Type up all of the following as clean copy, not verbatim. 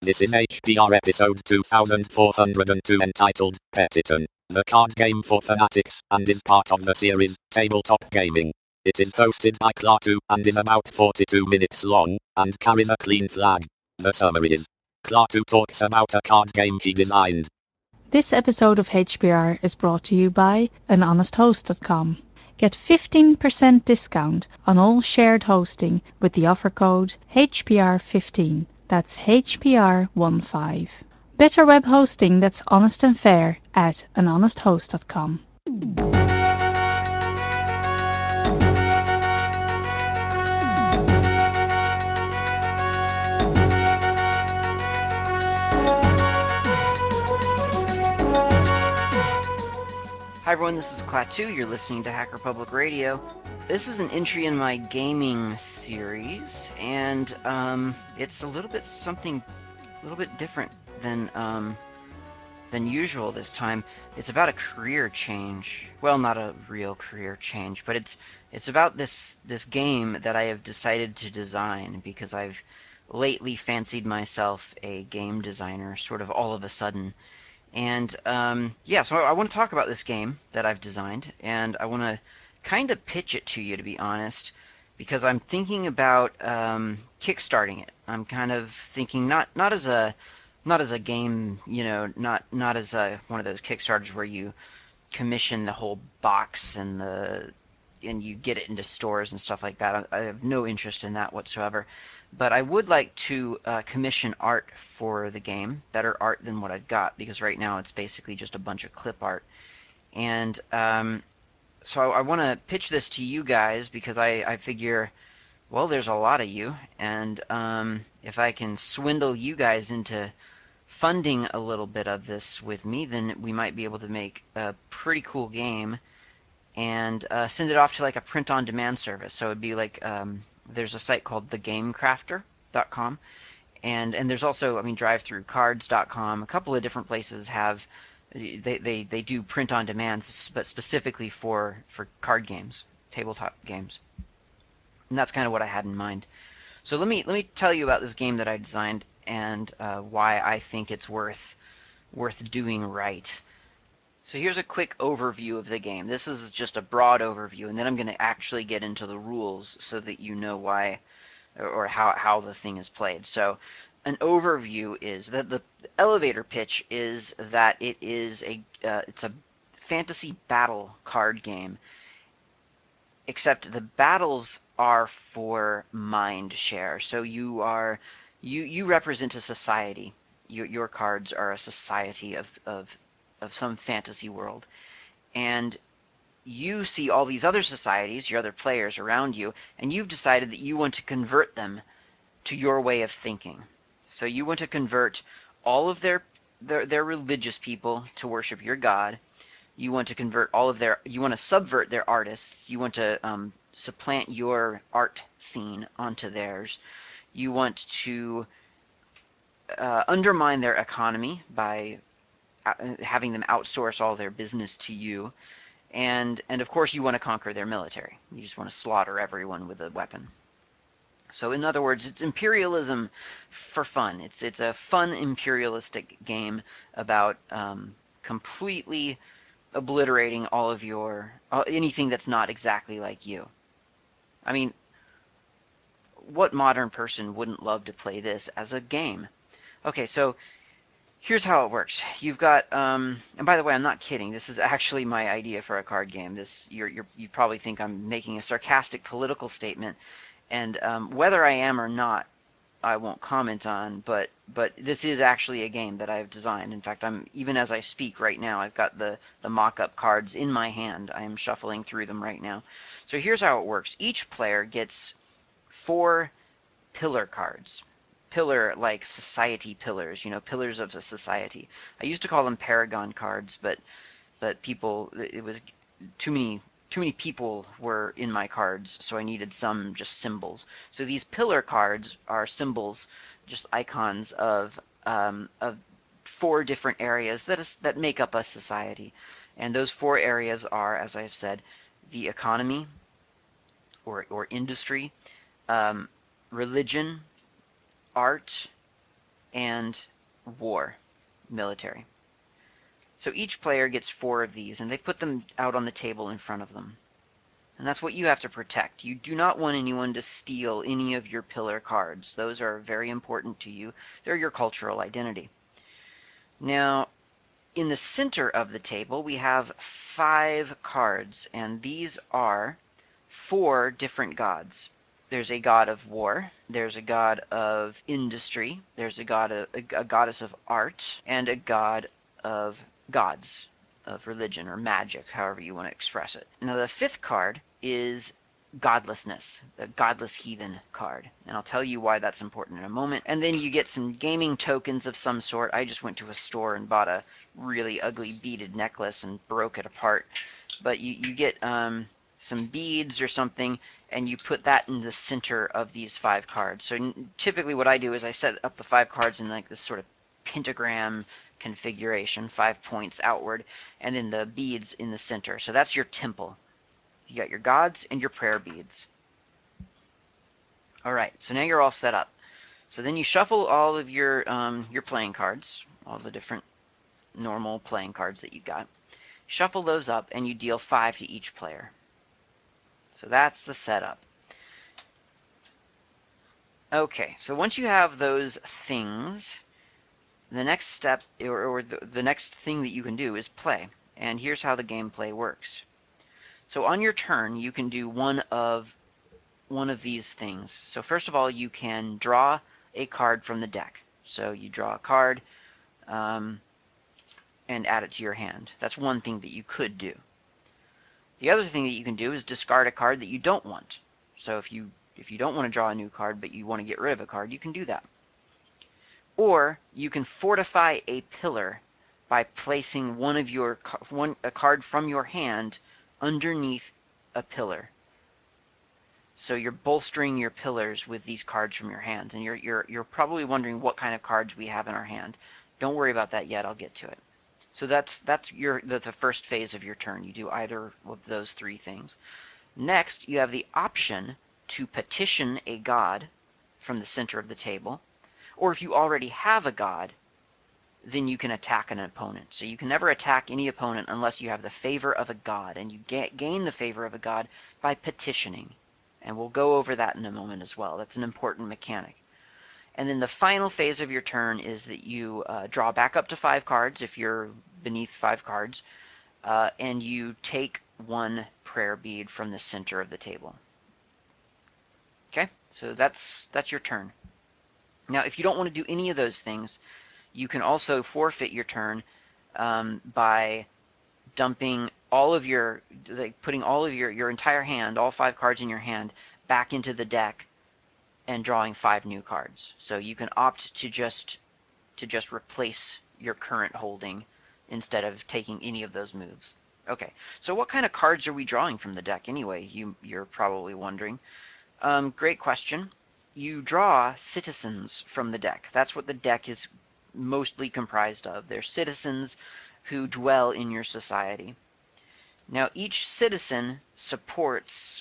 This is HPR episode 2402 entitled Petiton, the card game for fanatics, and is part of the series Tabletop Gaming. It is hosted by Klaatu and is about 42 minutes long, and carries a clean flag. The summary is: Klaatu talks about a card game he designed. This episode of HPR is brought to you by anhonesthost.com. Get 15% discount on all shared hosting with the offer code HPR15. That's HPR15. Better web hosting that's honest and fair at anhonesthost.com. Hi everyone, this is Klaatu. You're listening to Hacker Public Radio. This is an entry in my gaming series, and it's a little bit different than usual this time. It's about a career change. Well, not a real career change, but it's about this game that I have decided to design because I've lately fancied myself a game designer, sort of all of a sudden. And so I want to talk about this game that I've designed, and I want to kind of pitch it to you, to be honest, because I'm thinking about kickstarting it. I'm kind of thinking not as a game, not as one of those Kickstarters where you commission the whole box and you get it into stores and stuff like that. I have no interest in that whatsoever. But I would like to commission art for the game, better art than what I've got, because right now it's basically just a bunch of clip art. And so I want to pitch this to you guys because I figure, well, there's a lot of you, and if I can swindle you guys into funding a little bit of this with me, then we might be able to make a pretty cool game and send it off to like a print-on-demand service. So it'd be like there's a site called thegamecrafter.com, and there's also, I mean, drivethroughcards.com. A couple of different places have they do print-on-demand, but specifically for card games, tabletop games, and that's kind of what I had in mind. So let me tell you about this game that I designed and why I think it's worth doing right. So here's a quick overview of the game. This is just a broad overview, and then I'm going to actually get into the rules so that you know why or how the thing is played. So an overview is that the elevator pitch is that it's a fantasy battle card game, except the battles are for mind share. So you represent a society. Your cards are a society of some fantasy world, and you see all these other societies, your other players around you, and you've decided that you want to convert them to your way of thinking. So you want to convert all of their religious people to worship your god. You want to convert you want to subvert their artists. You want to supplant your art scene onto theirs. You want to undermine their economy by having them outsource all their business to you. And of course you want to conquer their military. You just want to slaughter everyone with a weapon. So in other words, it's imperialism for fun. It's a fun imperialistic game about completely obliterating all of your anything that's not exactly like you. I mean, what modern person wouldn't love to play this as a game? Okay, so here's how it works. You've got and by the way, I'm not kidding. This is actually my idea for a card game. You probably think I'm making a sarcastic political statement, and whether I am or not, I won't comment on. But this is actually a game that I've designed. In fact, I'm even as I speak right now, I've got the mock-up cards in my hand. I am shuffling through them right now. So here's how it works. Each player gets 4 pillar cards. Pillar, like society pillars, pillars of a society. I used to call them paragon cards, but people, it was too many people were in my cards, so I needed some just symbols. So these pillar cards are symbols, just icons of 4 different areas that make up a society, and those 4 areas are, as I have said, the economy or industry, um, religion, art, and war, military. So each player gets 4 of these, and they put them out on the table in front of them. And that's what you have to protect. You do not want anyone to steal any of your pillar cards. Those are very important to you. They're your cultural identity. Now, in the center of the table, we have 5 cards, and these are 4 different gods. There's a god of war, there's a god of industry, there's a goddess of art, and a god of gods, of religion or magic, however you want to express it. Now the 5th card is godlessness, the godless heathen card, and I'll tell you why that's important in a moment. And then you get some gaming tokens of some sort. I just went to a store and bought a really ugly beaded necklace and broke it apart, but you get some beads or something, and you put that in the center of these 5 cards. So typically what I do is I set up the 5 cards in like this sort of pentagram configuration, 5 points outward, and then the beads in the center. So that's your temple. You got your gods and your prayer beads. Alright, so now you're all set up. So then you shuffle all of your playing cards, all the different normal playing cards that you got. Shuffle those up, and you deal 5 to each player. So that's the setup. Okay, so once you have those things, the next step, or the next thing that you can do is play. And here's how the gameplay works. So on your turn, you can do one of these things. So first of all, you can draw a card from the deck. So you draw a card and add it to your hand. That's one thing that you could do. The other thing that you can do is discard a card that you don't want. So if you don't want to draw a new card, but you want to get rid of a card, you can do that. Or you can fortify a pillar by placing a card from your hand underneath a pillar. So you're bolstering your pillars with these cards from your hands, and you're probably wondering what kind of cards we have in our hand. Don't worry about that yet. I'll get to it. So that's the first phase of your turn. You do either of those 3 things. Next, you have the option to petition a god from the center of the table, or if you already have a god, then you can attack an opponent. So you can never attack any opponent unless you have the favor of a god, and you gain the favor of a god by petitioning. And we'll go over that in a moment as well. That's an important mechanic. And then the final phase of your turn is that you draw back up to 5 cards if you're beneath 5 cards, and you take 1 prayer bead from the center of the table. Okay, so that's your turn. Now, if you don't want to do any of those things, you can also forfeit your turn by dumping all of putting all of your entire hand, all 5 cards in your hand, back into the deck and drawing 5 new cards. So you can opt to just replace your current holding instead of taking any of those moves. Okay, so what kind of cards are we drawing from the deck anyway? You're probably wondering. Great question. You draw citizens from the deck. That's what the deck is mostly comprised of. They're citizens who dwell in your society. Now, each citizen supports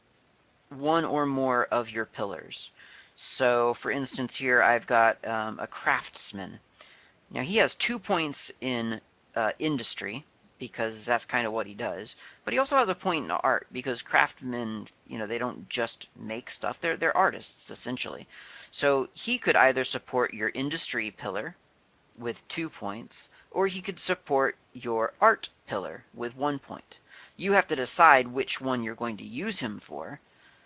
1 or more of your pillars. So, for instance, here I've got a craftsman. Now, he has 2 points in industry, because that's kind of what he does. But he also has a point in art, because craftsmen, they don't just make stuff. They're artists, essentially. So he could either support your industry pillar with 2 points, or he could support your art pillar with 1 point. You have to decide which one you're going to use him for,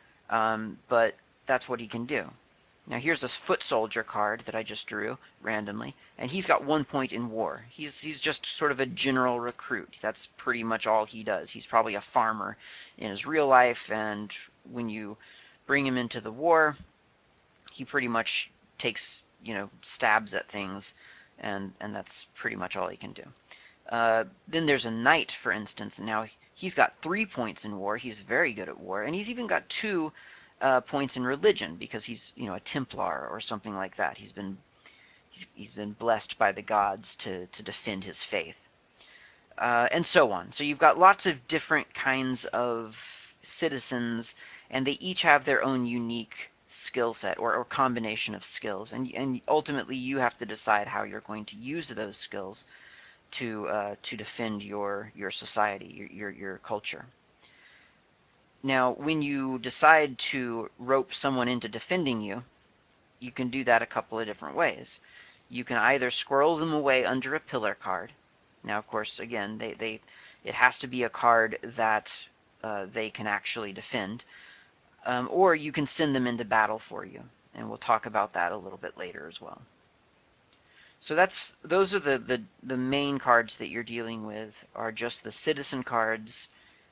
but that's what he can do. Now here's a foot soldier card that I just drew randomly, and he's got 1 point in war. He's just sort of a general recruit. That's pretty much all he does. He's probably a farmer in his real life, and when you bring him into the war, he pretty much takes, stabs at things, and that's pretty much all he can do. Then there's a knight, for instance. Now he's got 3 points in war. He's very good at war, and he's even got 2 points in religion, because he's a Templar or something like that. He's been blessed by the gods to defend his faith, and so on. So you've got lots of different kinds of citizens, and they each have their own unique skill set or combination of skills, and ultimately you have to decide how you're going to use those skills to defend your society, your culture. Now, when you decide to rope someone into defending you, you can do that a couple of different ways. You can either squirrel them away under a pillar card. Now, of course, again, it has to be a card that they can actually defend, or you can send them into battle for you, and we'll talk about that a little bit later as well. So those are the main cards that you're dealing with, are just the citizen cards,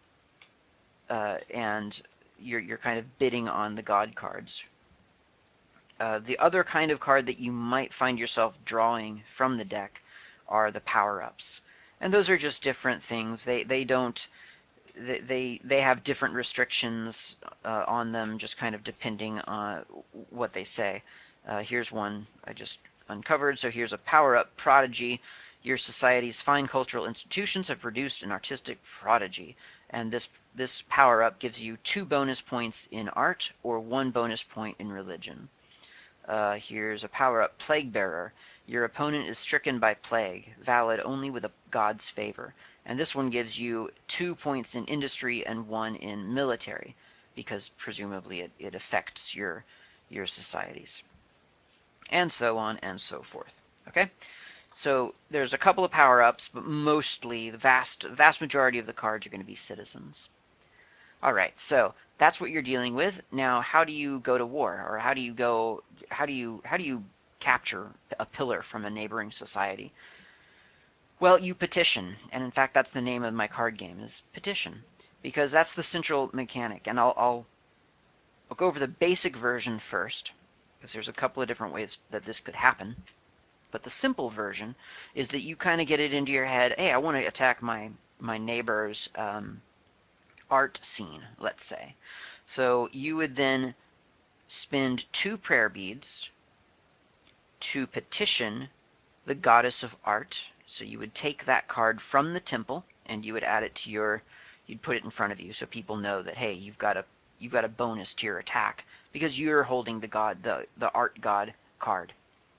and you're kind of bidding on the god cards. The other kind of card that you might find yourself drawing from the deck are the power-ups, and those are just different things. They don't they have different restrictions on them, just kind of depending on what they say. Here's one I just uncovered. So here's a power-up prodigy. Your society's fine cultural institutions have produced an artistic prodigy, and this power-up gives you 2 bonus points in art or 1 bonus point in religion. Here's a power-up Plague Bearer. Your opponent is stricken by plague, valid only with a god's favor. And this one gives you 2 points in industry and 1 in military, because presumably it affects your societies. And so on and so forth. Okay? So there's a couple of power-ups, but mostly the vast majority of the cards are going to be citizens. All right, so that's what you're dealing with. Now, how do you go to war, or how do you capture a pillar from a neighboring society? Well, you petition, and in fact, that's the name of my card game, is Petition, because that's the central mechanic. And I'll go over the basic version first, because there's a couple of different ways that this could happen. But the simple version is that you kind of get it into your head, hey, I want to attack my neighbor's art scene, let's say. So you would then spend 2 prayer beads to petition the goddess of art. So you would take that card from the temple and you would add it to you'd put it in front of you so people know that, hey, you've got a bonus to your attack because you're holding the art god card.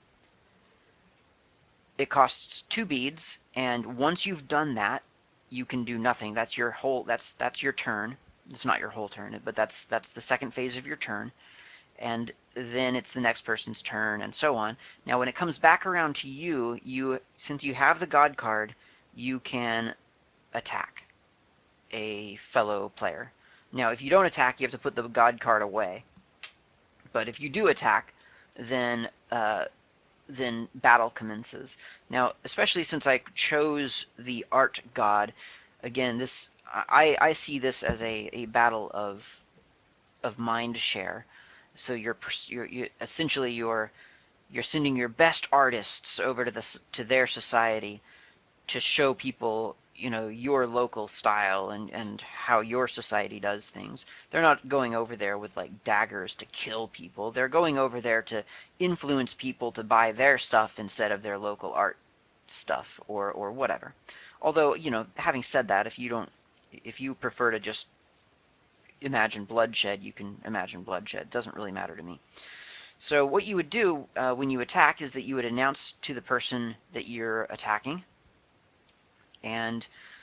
It costs 2 beads, and once you've done that, you can do nothing. That's your turn. It's not your whole turn, but that's the second phase of your turn. And then it's the next person's turn, and so on. Now, when it comes back around to you, since you have the god card, you can attack a fellow player. Now, if you don't attack, you have to put the god card away. But if you do attack, then battle commences. Now, especially since I chose the art god, again, I see this as a battle of mind share. So you're essentially you're sending your best artists over to their society to show people, your local style and how your society does things. They're not going over there with like daggers to kill people. They're going over there to influence people to buy their stuff instead of their local art stuff or whatever. Although, having said that, if you prefer to just imagine bloodshed, you can imagine bloodshed. It doesn't really matter to me. So what you would do when you attack is that you would announce to the person that you're attacking, and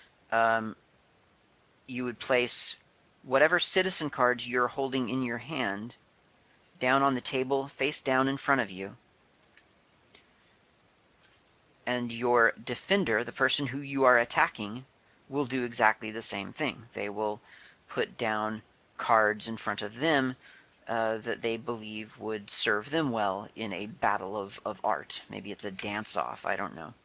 you would place whatever citizen cards you're holding in your hand down on the table, face down in front of you. And your defender, the person who you are attacking, will do exactly the same thing. They will put down cards in front of them that they believe would serve them well in a battle of art. Maybe it's a dance-off, I don't know.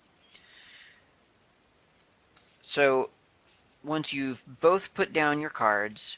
So once you've both put down your cards,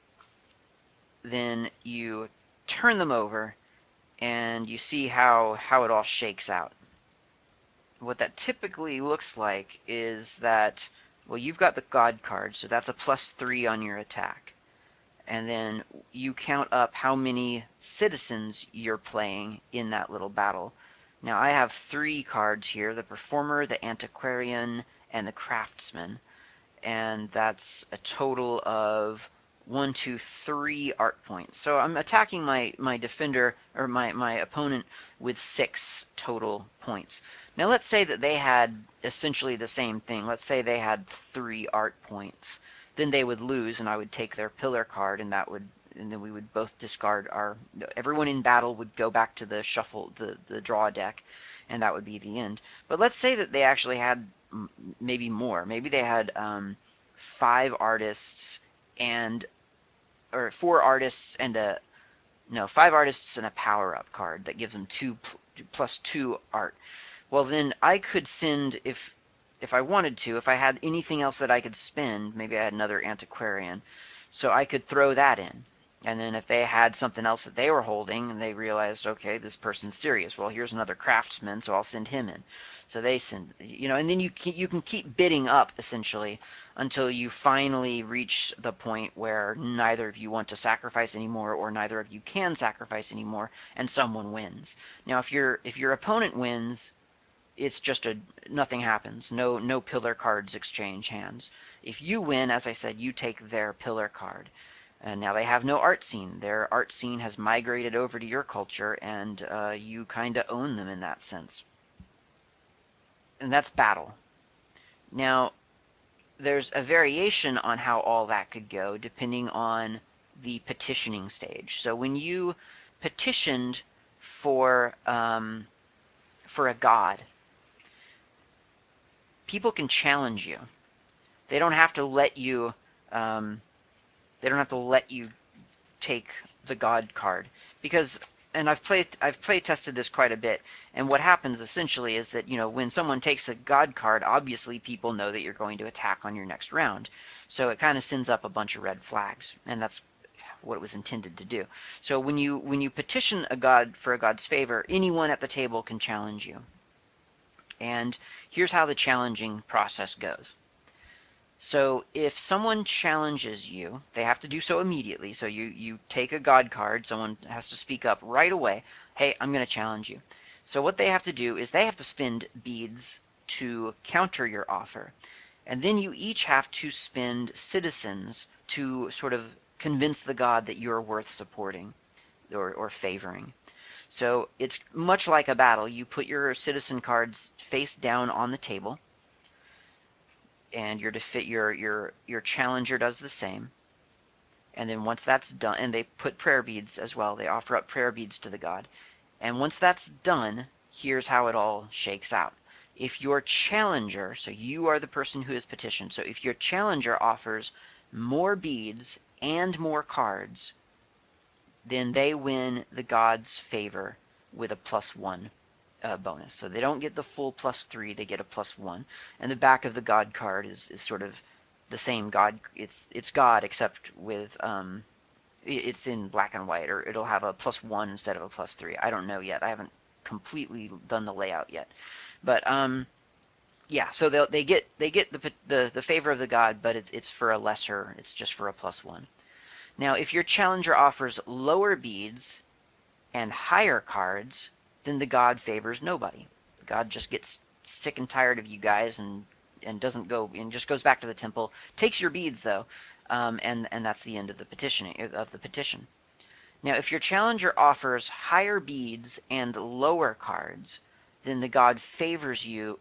then you turn them over and you see how it all shakes out. What that typically looks like is that, well, you've got the God card, so that's a +3 on your attack. And then you count up how many citizens you're playing in that little battle. Now, I have 3 cards here, the Performer, the Antiquarian, and the Craftsman. And that's a total of 1, 2, 3 art points. So I'm attacking my defender, or my opponent, with 6 total points. Now let's say that they had essentially the same thing. Let's say they had 3 art points. Then they would lose, and I would take their pillar card, and then we would both discard our. Everyone in battle would go back to the shuffle, the draw deck, and that would be the end. But let's say that they actually had maybe more. Maybe they had 5 artists and or 4 artists and a no 5 artists and a power up card that gives them 2 plus 2 art. Well, then I could send, if I wanted to, if I had anything else that I could spend, maybe I had another antiquarian, so I could throw that in. And then if they had something else that they were holding and they realized, okay, this person's serious, well, here's another craftsman, so I'll send him in. So they send, and then you can keep bidding up essentially until you finally reach the point where neither of you want to sacrifice anymore, or neither of you can sacrifice anymore, and someone wins. Now, if your opponent wins, it's just nothing happens. No pillar cards exchange hands. If you win, as I said, you take their pillar card. And now they have no art scene. Their art scene has migrated over to your culture, and you kind of own them in that sense. And that's battle. Now, there's a variation on how all that could go depending on the petitioning stage. So when you petitioned for a god, people can challenge you. They don't have to let you. They don't have to let you take the god card, because, and I've play tested this quite a bit, and what happens essentially is that when someone takes a god card, obviously people know that you're going to attack on your next round, so it kind of sends up a bunch of red flags, and that's what it was intended to do. So when you petition a god for a god's favor, anyone at the table can challenge you, and here's how the challenging process goes. So if someone challenges you, they have to do so immediately. So you take a god card, someone has to speak up right away. Hey, I'm going to challenge you. So what they have to do is they have to spend beads to counter your offer. And then you each have to spend citizens to sort of convince the god that you're worth supporting or favoring. So it's much like a battle. You put your citizen cards face down on the table, and your challenger does the same. And then once that's done, and they put prayer beads as well, they offer up prayer beads to the god. And once that's done, here's how it all shakes out. If your challenger, so you are the person who is petitioned, so if your challenger offers more beads and more cards, then they win the god's favor with a +1 bonus. So they don't get the full +3, they get a +1. And the back of the god card is sort of the same god. It's God, except with it's in black and white, or it'll have a +1 instead of a +3. I don't know yet. I haven't completely done the layout yet. But yeah, so they get the favor of the god, but it's for a lesser. It's just for a +1. Now, if your challenger offers lower beads and higher cards, then the god favors nobody. The god just gets sick and tired of you guys and doesn't go, and just goes back to the temple. Takes your beads though, and that's the end of the petition. Now, if your challenger offers higher beads and lower cards, then the god favors you,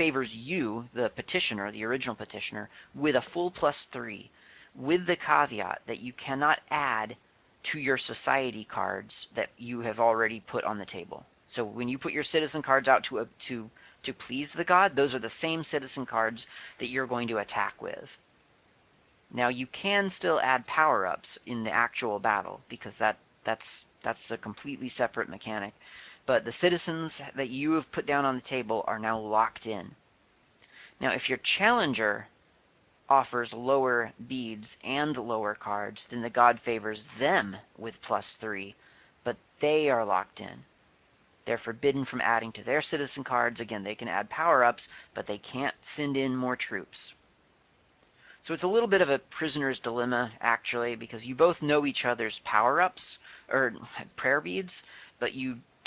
the petitioner, the original petitioner, with a full +3, with the caveat that you cannot add to your society cards that you have already put on the table. So when you put your citizen cards out to please the god, those are the same citizen cards that you're going to attack with. Now you can still add power-ups in the actual battle, because that's a completely separate mechanic. But the citizens that you have put down on the table are now locked in. Now if your challenger offers lower beads and lower cards, then the god favors them with +3, but they are locked in. They're forbidden from adding to their citizen cards. Again, they can add power-ups, but they can't send in more troops. So it's a little bit of a prisoner's dilemma, actually, because you both know each other's power-ups, or prayer beads, but you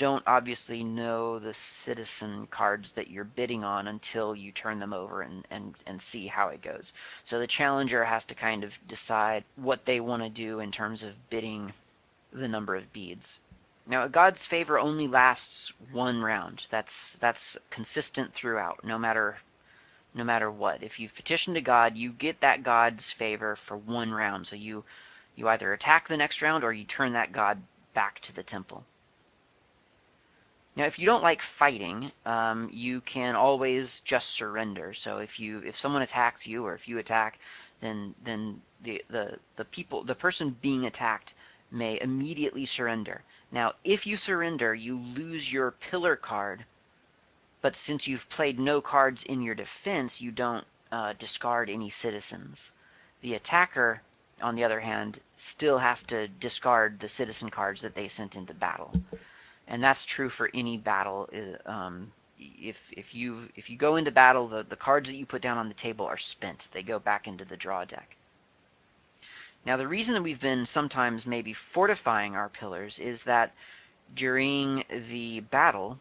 don't obviously know the citizen cards that you're bidding on until you turn them over and see how it goes. So the challenger has to kind of decide what they want to do in terms of bidding the number of beads. Now, a god's favor only lasts one round. That's consistent throughout, no matter what. If you've petitioned a god, you get that god's favor for one round. So you either attack the next round or you turn that god back to the temple. Now, if you don't like fighting, you can always just surrender. So if someone attacks you, or if you attack, then the person being attacked may immediately surrender. Now, if you surrender, you lose your pillar card, but since you've played no cards in your defense, you don't discard any citizens. The attacker, on the other hand, still has to discard the citizen cards that they sent into battle. And that's true for any battle. If you go into battle, the cards that you put down on the table are spent. They go back into the draw deck. Now, the reason that we've been sometimes maybe fortifying our pillars is that during the battle,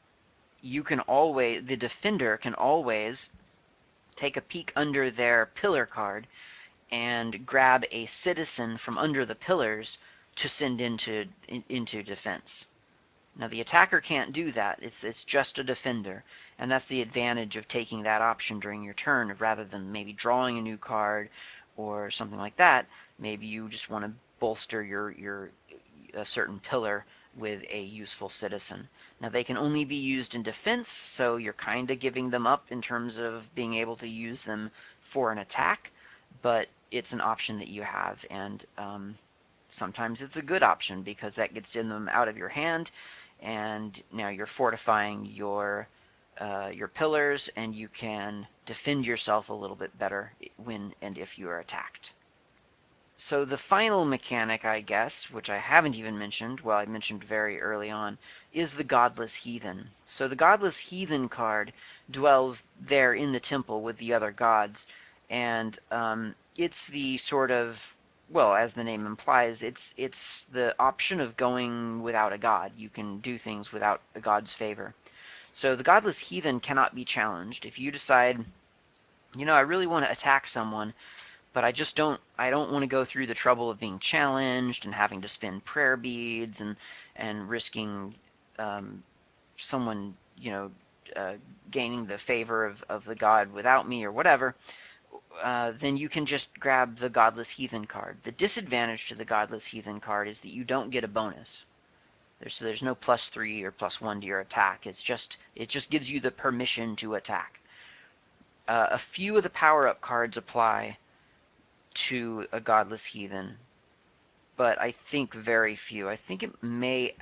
the defender can always take a peek under their pillar card and grab a citizen from under the pillars to send into defense. Now, the attacker can't do that. It's just a defender, and that's the advantage of taking that option during your turn, rather than maybe drawing a new card or something like that. Maybe you just want to bolster your a certain pillar with a useful citizen. Now, they can only be used in defense, so you're kind of giving them up in terms of being able to use them for an attack, but it's an option that you have, and sometimes it's a good option because that gets them out of your hand, and now you're fortifying your pillars, and you can defend yourself a little bit better when and if you are attacked. So the final mechanic, I guess, which I haven't even mentioned, well, I mentioned very early on, is the Godless Heathen. So the Godless Heathen card dwells there in the temple with the other gods, and it's the sort of, well, as the name implies, it's the option of going without a god. You can do things without a god's favor. So the Godless Heathen cannot be challenged. If you decide, I really want to attack someone, but I don't want to go through the trouble of being challenged and having to spend prayer beads and risking someone, gaining the favor of the god without me or whatever, then you can just grab the Godless Heathen card. The disadvantage to the Godless Heathen card is that you don't get a bonus. There's no +3 or +1 to your attack. It just gives you the permission to attack. A few of the power-up cards apply to a Godless Heathen, but I think very few. I think it might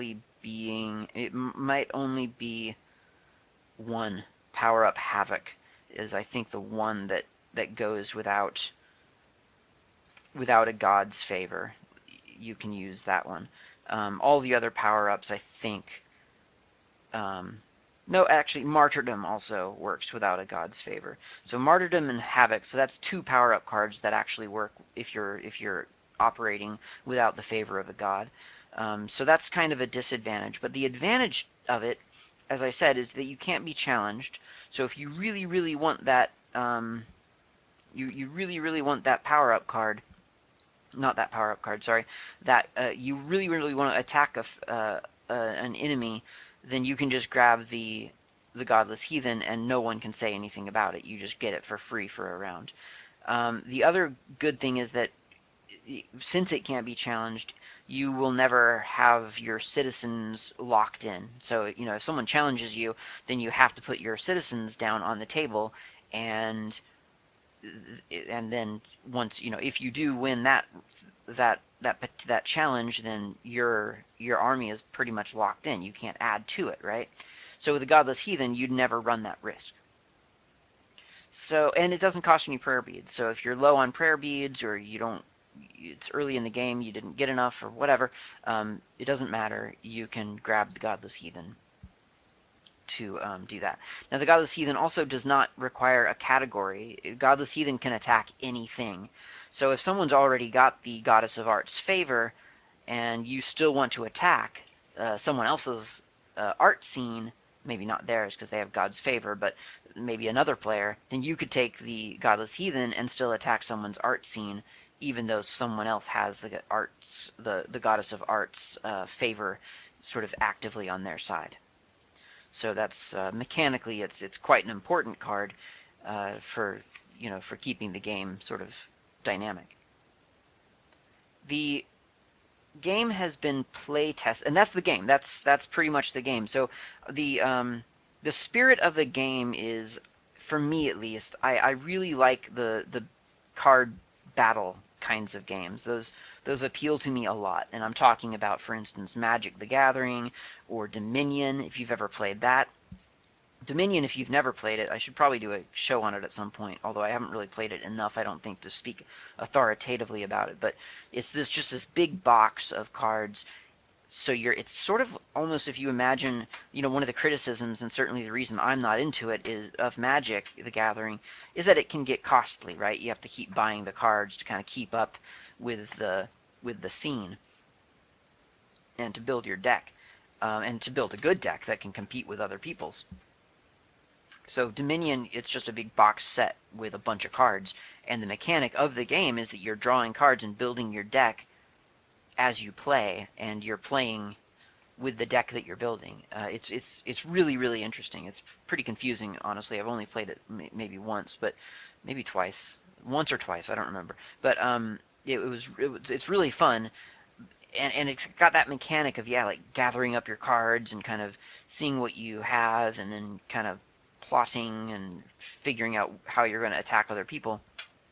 only be one. Power Up Havoc is, I think, the one that goes without a god's favor. You can use that one. All the other power-ups, I think, no, actually, Martyrdom also works without a god's favor. So Martyrdom and Havoc, so that's 2 power-up cards that actually work if you're operating without the favor of a god. So that's kind of a disadvantage. But the advantage of it, as I said, is that you can't be challenged. So if you really, really want that, you really, really want that power-up card, not that power-up card, sorry, that you really, really want to attack an enemy, then you can just grab the Godless Heathen and no one can say anything about it. You just get it for free for a round. The other good thing is that since it can't be challenged, you will never have your citizens locked in. So, if someone challenges you, then you have to put your citizens down on the table, and then once, if you do win that challenge, then your army is pretty much locked in. You can't add to it, right? So with the Godless Heathen, you'd never run that risk. So, and it doesn't cost any prayer beads. So if you're low on prayer beads, or it's early in the game, you didn't get enough or whatever, it doesn't matter. You can grab the Godless Heathen to do that. Now, the Godless Heathen also does not require a category. Godless Heathen can attack anything. So if someone's already got the Goddess of Art's favor and you still want to attack, someone else's art scene, maybe not theirs because they have God's favor, but maybe another player, then you could take the Godless Heathen and still attack someone's art scene, even though someone else has the Goddess of Art's favor sort of actively on their side. So that's mechanically, it's quite an important card for for keeping the game sort of dynamic. The game has been play test, and that's the game. That's pretty much the game. So the spirit of the game is, for me at least, I really like the card battle kinds of games. Those appeal to me a lot, and I'm talking about, for instance, Magic the Gathering or Dominion, if you've ever played that. Dominion, if you've never played it, I should probably do a show on it at some point, although I haven't really played it enough, I don't think, to speak authoritatively about it. But it's just this big box of cards. So it's sort of almost, if you imagine, one of the criticisms, and certainly the reason I'm not into it, is of Magic the Gathering, is that it can get costly, right? You have to keep buying the cards to kind of keep up with the scene and to build your deck, and to build a good deck that can compete with other people's. So Dominion, it's just a big box set with a bunch of cards, and the mechanic of the game is that you're drawing cards and building your deck as you play, and you're playing with the deck that you're building. It's really, really interesting. It's pretty confusing, honestly. I've only played it maybe once, but maybe twice, once or twice, I don't remember. But it's really fun, and it's got that mechanic of, yeah, like gathering up your cards and kind of seeing what you have, and then kind of plotting and figuring out how you're going to attack other people.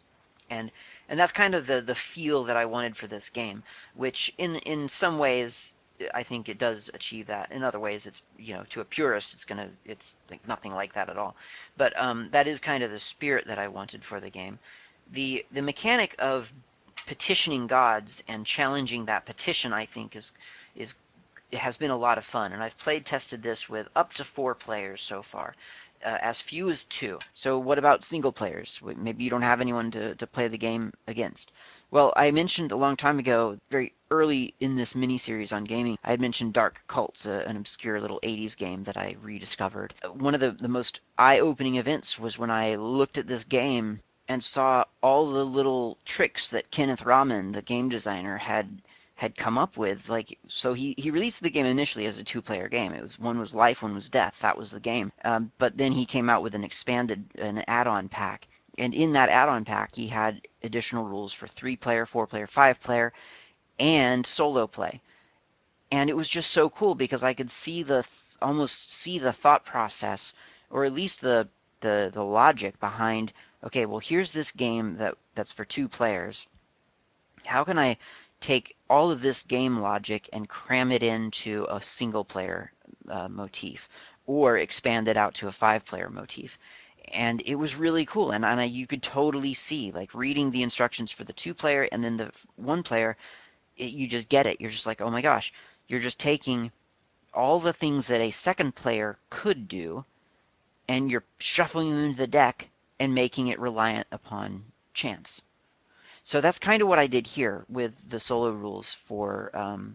And that's kind of the feel that I wanted for this game, which in some ways I think it does achieve that. In other ways, it's, to a purist, it's like nothing like that at all. But that is kind of the spirit that I wanted for the game. The mechanic of petitioning gods and challenging that petition, I think, is it has been a lot of fun, and I've played tested this with up to 4 players so far, as few as 2. So what about single players? Maybe you don't have anyone to play the game against. Well, I mentioned a long time ago, very early in this mini-series on gaming, I had mentioned Dark Cults, an obscure little 80s game that I rediscovered. One of the most eye-opening events was when I looked at this game and saw all the little tricks that Kenneth Raman, the game designer, had come up with. Like, so he released the game initially as a 2-player game. One was life, one was death. That was the game. But then he came out with an add-on pack. And in that add-on pack, he had additional rules for 3-player, 4-player, 5-player, and solo play. And it was just so cool because I could almost see the thought process, or at least the logic behind, okay, well, here's this game that's for 2 players. How can I take all of this game logic and cram it into a single player motif, or expand it out to a 5-player motif? And it was really cool, and you could totally see, like, reading the instructions for the 2-player and then the 1-player, you just get it. You're just like, oh my gosh, you're just taking all the things that a second player could do, and you're shuffling them into the deck and making it reliant upon chance. So that's kind of what I did here with the solo rules for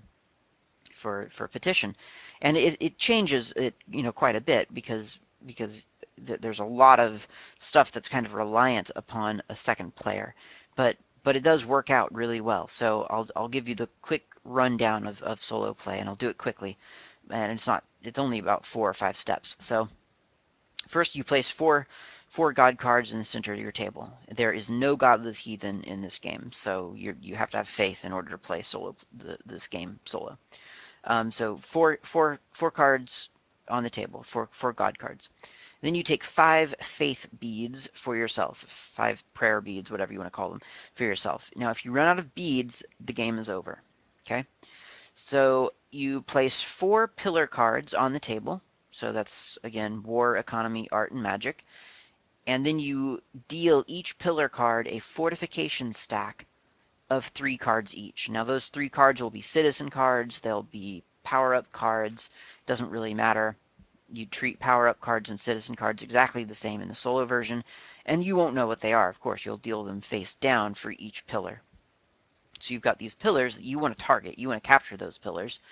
petition, and it changes it quite a bit because there's a lot of stuff that's kind of reliant upon a second player, but it does work out really well. So I'll give you the quick rundown of solo play, and I'll do it quickly, and it's only about 4 or 5 steps. So first, you place four god cards in the center of your table. There is no godless heathen in this game, so you have to have faith in order to play this game solo. So four cards on the table, four god cards. Then you take 5 faith beads for yourself, 5 prayer beads, whatever you want to call them, for yourself. Now, if you run out of beads, the game is over. Okay? So you place 4 pillar cards on the table. So that's, again, war, economy, art, and magic. And then you deal each pillar card a fortification stack of 3 cards each. Now those 3 cards will be citizen cards, they'll be power-up cards, doesn't really matter. You treat power-up cards and citizen cards exactly the same in the solo version, and you won't know what they are, of course. You'll deal them face down for each pillar. So you've got these pillars that you want to target. You want to capture those pillars.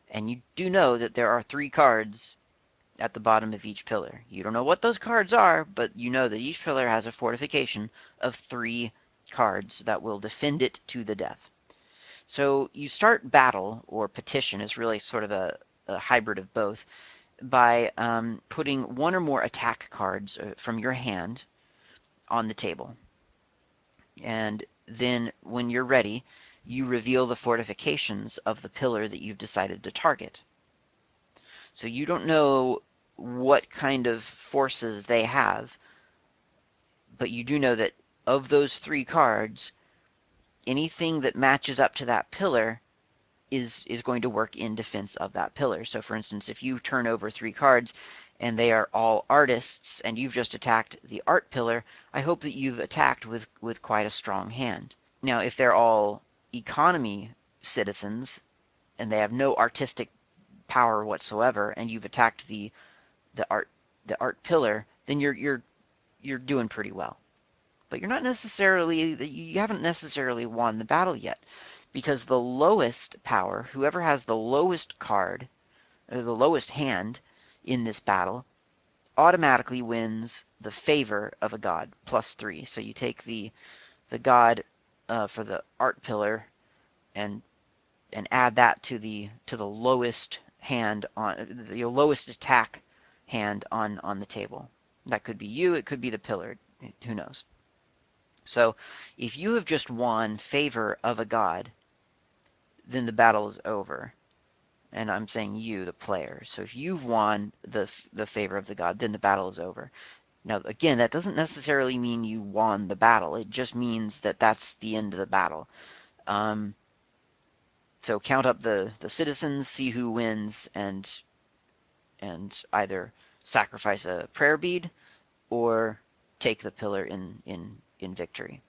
And you do know that there are 3 cards at the bottom of each pillar. You don't know what those cards are, but you know that each pillar has a fortification of 3 cards that will defend it to the death. So you start battle, or petition is really sort of a hybrid of both, by putting 1 or more attack cards from your hand on the table. And then when you're ready, you reveal the fortifications of the pillar that you've decided to target. So you don't know what kind of forces they have, but you do know that of those 3 cards, anything that matches up to that pillar is going to work in defense of that pillar. So for instance, if you turn over 3 cards and they are all artists and you've just attacked the art pillar, I hope that you've attacked with quite a strong hand. Now, if they're all economy citizens and they have no artistic power whatsoever, and you've attacked the art pillar, then you're doing pretty well. But you're not necessarily, you haven't necessarily won the battle yet, because the lowest power, whoever has the lowest card, or the lowest hand in this battle, automatically wins the favor of a god, +3. So you take the god for the art pillar and add that to the lowest hand on the lowest attack hand on the table. That could be you, it could be the pillar, who knows. So if you have just won favor of a god, then the battle is over. And I'm saying you, the player. So if you've won the favor of the god, then the battle is over. Now, again, that doesn't necessarily mean you won the battle. It just means that that's the end of the battle. So count up the citizens, see who wins, and either sacrifice a prayer bead or take the pillar in victory.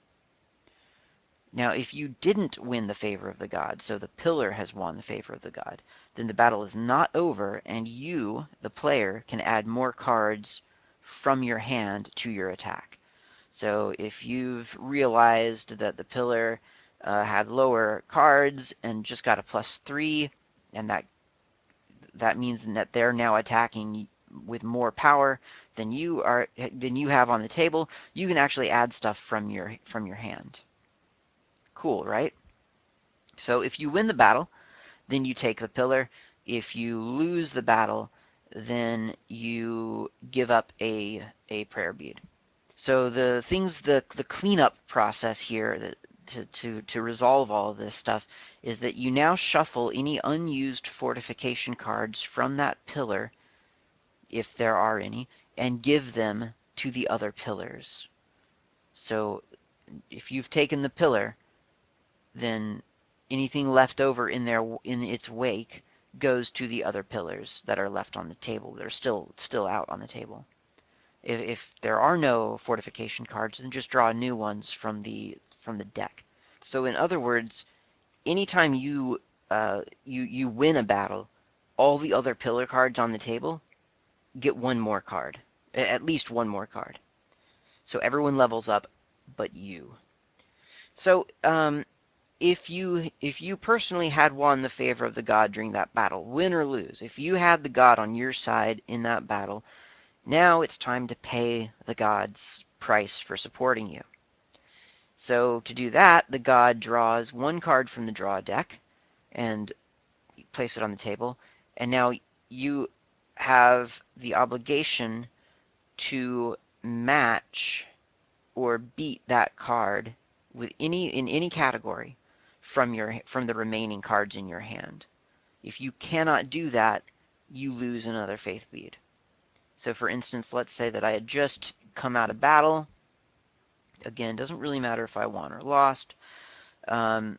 Now, if you didn't win the favor of the god, so the pillar has won the favor of the god, then the battle is not over, and you, the player, can add more cards from your hand to your attack. So if you've realized that the pillar had lower cards and just got a +3, and that means that they're now attacking with more power than you have on the table, you can actually add stuff from your hand. Cool, right? So if you win the battle, then you take the pillar. If you lose the battle, then you give up a prayer bead. So the cleanup process here to resolve all of this stuff is that you now shuffle any unused fortification cards from that pillar, if there are any, and give them to the other pillars. So if you've taken the pillar, then anything left over in its wake goes to the other pillars that are left on the table. They're still out on the table. If there are no fortification cards, then just draw new ones from the deck. So in other words, anytime you win a battle, all the other pillar cards on the table get 1 more card, at least 1 more card. So everyone levels up, but you. So if you personally had won the favor of the god during that battle, win or lose, if you had the god on your side in that battle, now it's time to pay the god's price for supporting you. So to do that, the god draws 1 card from the draw deck and place it on the table, and now you have the obligation to match or beat that card with in any category from the remaining cards in your hand. If you cannot do that, you lose another faith bead. So for instance, let's say that I had just come out of battle. Again, doesn't really matter if I won or lost. I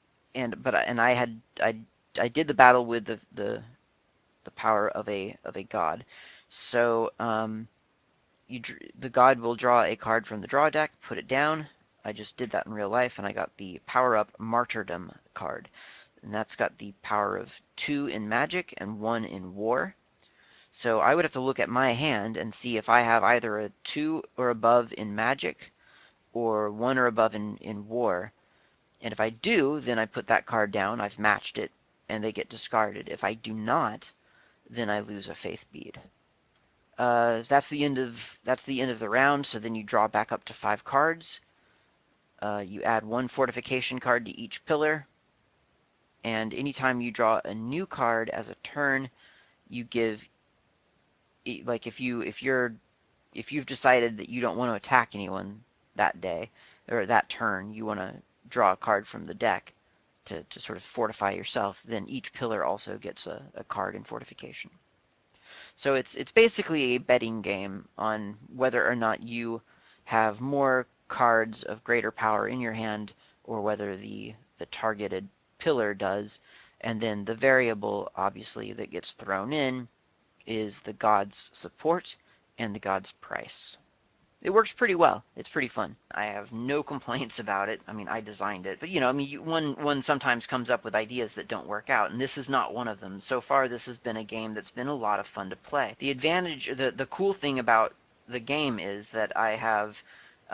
did the battle with the power of a god. So the god will draw a card from the draw deck, put it down. I just did that in real life, and I got the Power Up Martyrdom card. And that's got the power of 2 in magic and 1 in war. So I would have to look at my hand and see if I have either a 2 or above in magic or 1 or above in war. And if I do, then I put that card down, I've matched it, and they get discarded. If I do not, then I lose a faith bead. That's the end of the round. So then you draw back up to 5 cards. You add 1 fortification card to each pillar, and anytime you draw a new card as a turn, you give, like, if you've decided that you don't want to attack anyone that day or that turn, you want to draw a card from the deck to sort of fortify yourself, then each pillar also gets a card in fortification. So it's basically a betting game on whether or not you have more cards of greater power in your hand, or whether the targeted pillar does. And then the variable, obviously, that gets thrown in is the god's support and the god's price. It works pretty well. It's pretty fun. I have no complaints about it. I mean, I designed it, but one sometimes comes up with ideas that don't work out, and this is not one of them. So far, this has been a game that's been a lot of fun to play. The advantage, the cool thing about the game is that I have,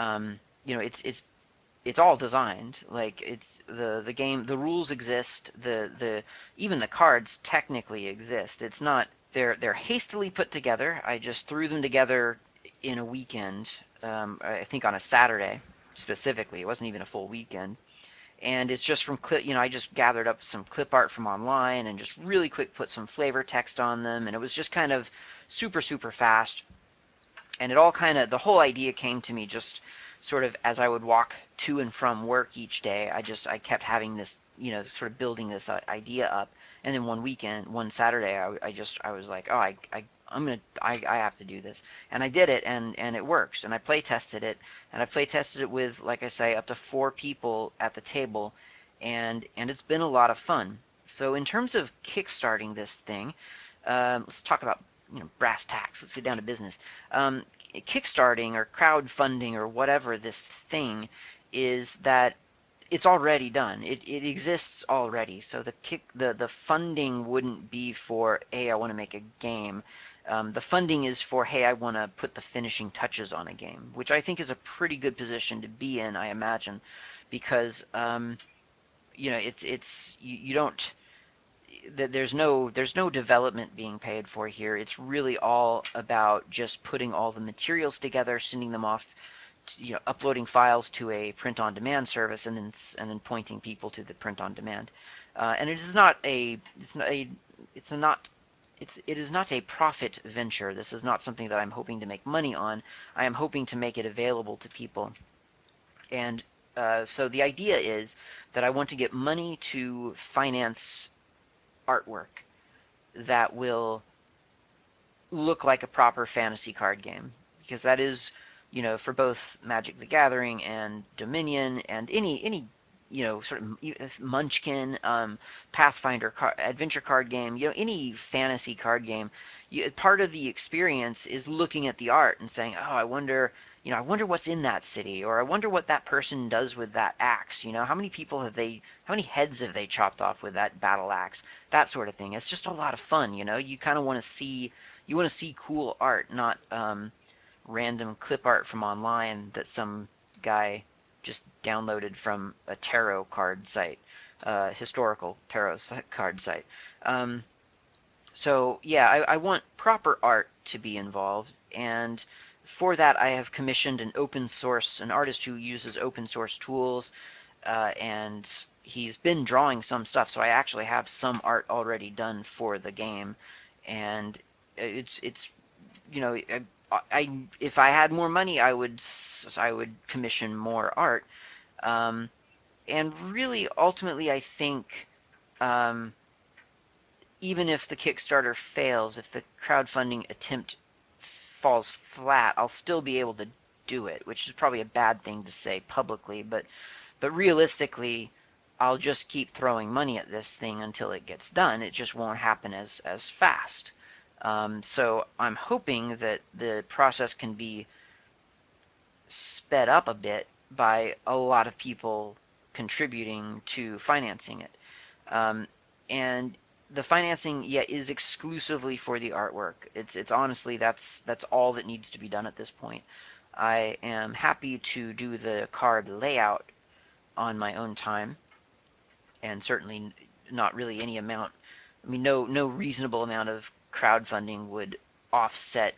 it's all designed. Like, it's the game, the rules exist, the even the cards technically exist. It's not, they're hastily put together. I just threw them together in a weekend. I think on a Saturday specifically. It wasn't even a full weekend. And it's just from clip, I just gathered up some clip art from online and just really quick put some flavor text on them, and it was just kind of super, super fast. And it all kind of, the whole idea came to me just sort of as I would walk to and from work each day. I kept having this, sort of building this idea up. And then one Saturday, I was like, oh, I have to do this. And I did it, and it works. And I play tested it, and I play tested it with, like I say, up to 4 people at the table, and it's been a lot of fun. So in terms of kickstarting this thing, let's talk about brass tacks. Let's get down to business. Kickstarting or crowdfunding or whatever this thing is, that it's already done. It exists already. So the funding wouldn't be for, hey, I want to make a game. The funding is for, hey, I want to put the finishing touches on a game, which I think is a pretty good position to be in, I imagine, because you don't, there's no development being paid for here. It's really all about just putting all the materials together, sending them off, uploading files to a print-on-demand service, and then pointing people to the print-on-demand. And it is not a it is not a profit venture. This is not something that I'm hoping to make money on. I am hoping to make it available to people. And so the idea is that I want to get money to finance artwork that will look like a proper fantasy card game, because that is, for both Magic the Gathering and Dominion and any sort of Munchkin, Pathfinder adventure card game, any fantasy card game, part of the experience is looking at the art and saying, oh, I wonder what's in that city, or I wonder what that person does with that axe. How many heads have they chopped off with that battle axe? That sort of thing. It's just a lot of fun. You kind of want to see cool art, not random clip art from online that some guy just downloaded from a tarot card site, historical tarot card site. So yeah, I want proper art to be involved, and for that I have commissioned an artist who uses open source tools, and he's been drawing some stuff, so I actually have some art already done for the game, and it's if I had more money, I would commission more art, and really ultimately I think, um, even if the Kickstarter fails, if the crowdfunding attempt falls flat, I'll still be able to do it, which is probably a bad thing to say publicly, but realistically, I'll just keep throwing money at this thing until it gets done. It just won't happen as fast. So I'm hoping that the process can be sped up a bit by a lot of people contributing to financing it. And the financing, yeah, is exclusively for the artwork. It's honestly, that's all that needs to be done at this point. I am happy to do the card layout on my own time, and certainly not really any amount. I mean, no reasonable amount of crowdfunding would offset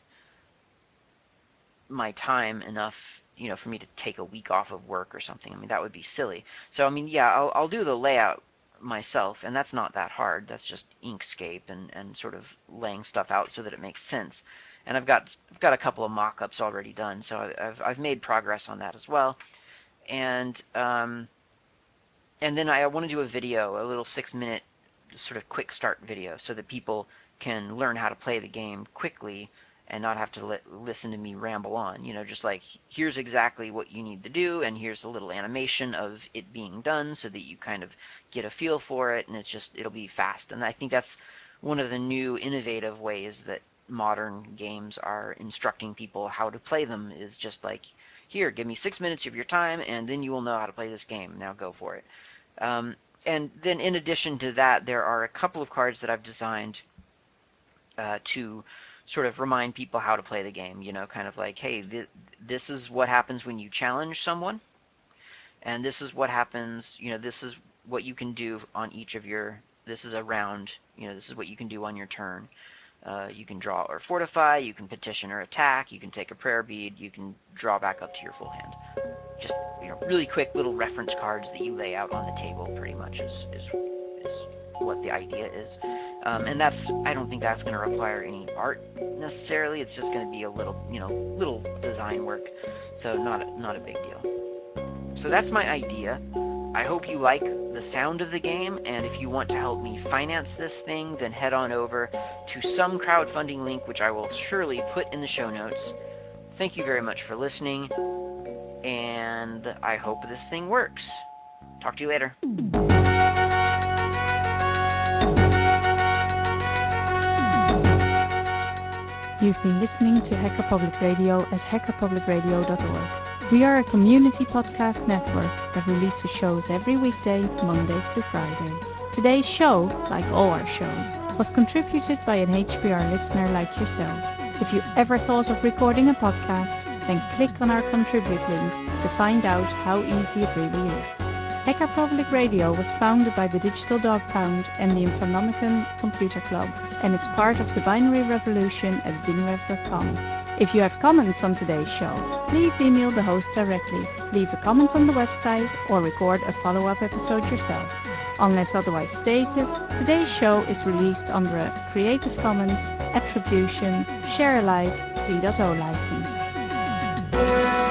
my time enough, for me to take a week off of work or something. I mean, that would be silly. So, I mean, yeah, I'll do the layout myself, and that's not that hard. That's just Inkscape and sort of laying stuff out so that it makes sense. And I've got a couple of mock-ups already done, so I've made progress on that as well. And then I want to do a video, a little 6-minute sort of quick start video, so that people can learn how to play the game quickly and not have to listen to me ramble on. Just like, here's exactly what you need to do, and here's a little animation of it being done so that you kind of get a feel for it, and it'll be fast. And I think that's one of the new innovative ways that modern games are instructing people how to play them, is just like, here, give me 6 minutes of your time, and then you will know how to play this game. Now go for it. And then in addition to that, there are a couple of cards that I've designed to sort of remind people how to play the game. Kind of like, hey, this is what happens when you challenge someone, and this is what happens, this is what you can do on each of your, this is a round, this is what you can do on your turn. You can draw or fortify, you can petition or attack, you can take a prayer bead, you can draw back up to your full hand. Just really quick little reference cards that you lay out on the table, pretty much is what the idea is. And I don't think that's going to require any art necessarily. It's just going to be a little, little design work. So not a big deal. So that's my idea. I hope you like the sound of the game, and if you want to help me finance this thing, then head on over to some crowdfunding link, which I will surely put in the show notes. Thank you very much for listening, and I hope this thing works. Talk to you later. You've been listening to Hacker Public Radio at hackerpublicradio.org. We are a community podcast network that releases shows every weekday, Monday through Friday. Today's show, like all our shows, was contributed by an HPR listener like yourself. If you ever thought of recording a podcast, then click on our contribute link to find out how easy it really is. Hacker Public Radio was founded by the Digital Dog Pound and the Infonomicon Computer Club, and is part of the binary revolution at bingrev.com. If you have comments on today's show, please email the host directly, leave a comment on the website, or record a follow-up episode yourself. Unless otherwise stated, today's show is released under a Creative Commons Attribution Share Alike 3.0 license.